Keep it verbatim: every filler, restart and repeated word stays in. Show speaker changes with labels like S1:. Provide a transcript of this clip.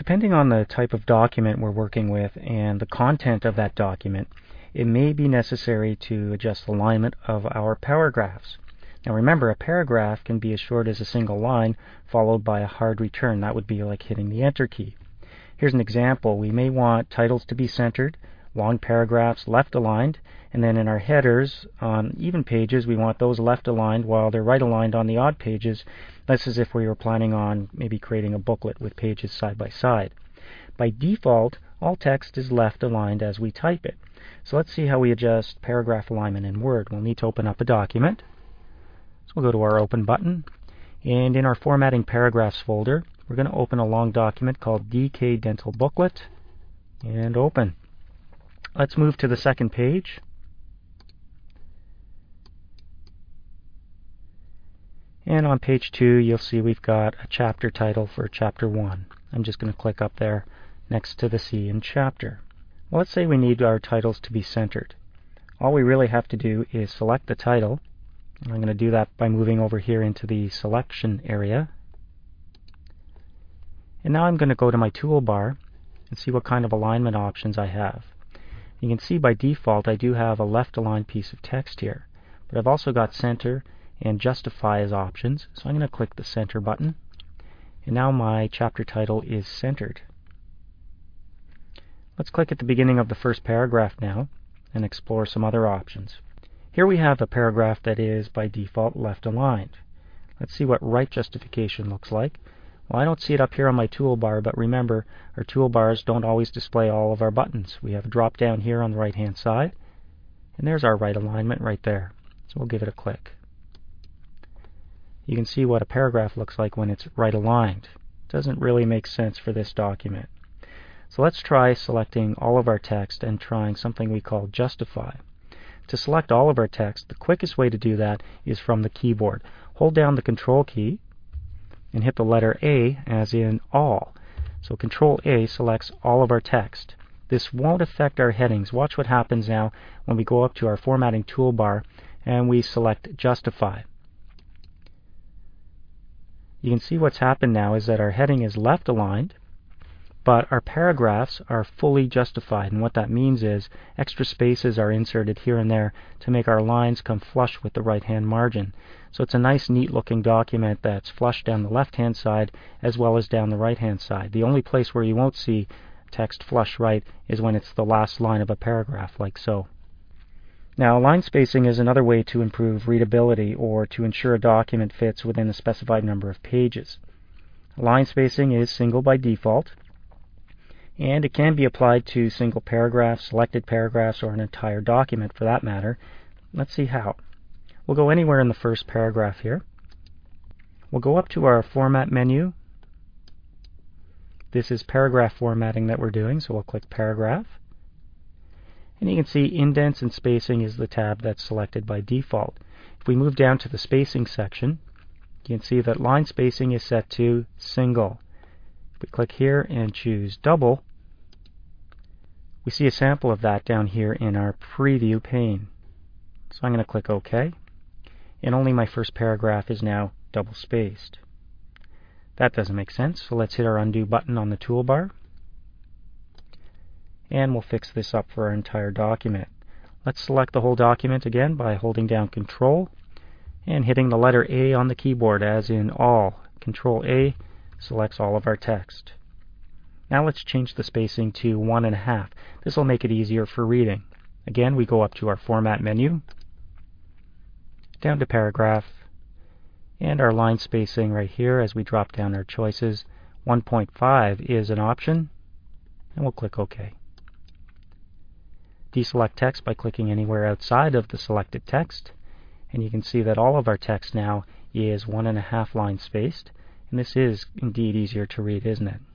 S1: Depending on the type of document we're working with and the content of that document, it may be necessary to adjust the alignment of our paragraphs. Now remember, a paragraph can be as short as a single line followed by a hard return. That would be like hitting the Enter key. Here's an example. We may want titles to be centered, long paragraphs left aligned, and then in our headers on even pages we want those left aligned while they're right aligned on the odd pages. This is if we were planning on maybe creating a booklet with pages side by side. By default, all text is left aligned as we type it. So let's see how we adjust paragraph alignment in Word. We'll need to open up a document. So we'll go to our Open button, and in our Formatting Paragraphs folder we're going to open a long document called D K Dental Booklet, and open. Let's move to the second page. And on page two you'll see we've got a chapter title for chapter one. I'm just going to click up there next to the C in chapter. Well, let's say we need our titles to be centered. All we really have to do is select the title. I'm going to do that by moving over here into the selection area. And now I'm going to go to my toolbar and see what kind of alignment options I have. You can see by default I do have a left aligned piece of text here, but I've also got center and justify as options, so I'm going to click the center button, and now my chapter title is centered. Let's click at the beginning of the first paragraph now and explore some other options. Here we have a paragraph that is by default left aligned. Let's see what right justification looks like. Well, I don't see it up here on my toolbar, but remember, our toolbars don't always display all of our buttons. We have a drop down here on the right hand side, and there's our right alignment right there. So we'll give it a click. You can see what a paragraph looks like when it's right aligned. It doesn't really make sense for this document. So let's try selecting all of our text and trying something we call justify. To select all of our text, the quickest way to do that is from the keyboard. Hold down the Control key and hit the letter A as in all. So Control A selects all of our text. This won't affect our headings. Watch what happens now when we go up to our formatting toolbar and we select justify. You can see what's happened now is that our heading is left aligned, but our paragraphs are fully justified, and what that means is extra spaces are inserted here and there to make our lines come flush with the right hand margin. So it's a nice neat looking document that's flush down the left hand side as well as down the right hand side. The only place where you won't see text flush right is when it's the last line of a paragraph, like so. Now, line spacing is another way to improve readability or to ensure a document fits within a specified number of pages. Line spacing is single by default, and it can be applied to single paragraphs, selected paragraphs, or an entire document for that matter. Let's see how. We'll go anywhere in the first paragraph here. We'll go up to our Format menu. This is paragraph formatting that we're doing, so we'll click Paragraph. And you can see indents and spacing is the tab that's selected by default. If we move down to the spacing section, you can see that line spacing is set to single. If we click here and choose double, we see a sample of that down here in our preview pane. So I'm going to click OK, and only my first paragraph is now double spaced. That doesn't make sense, so let's hit our undo button on the toolbar, and we'll fix this up for our entire document. Let's select the whole document again by holding down Control and hitting the letter A on the keyboard as in all. Control A selects all of our text. Now let's change the spacing to one and a half. This will make it easier for reading. Again, we go up to our Format menu, down to Paragraph, and our line spacing right here as we drop down our choices. one point five is an option, and we'll click OK. Deselect text by clicking anywhere outside of the selected text, and you can see that all of our text now is one and a half line spaced, and this is indeed easier to read, isn't it?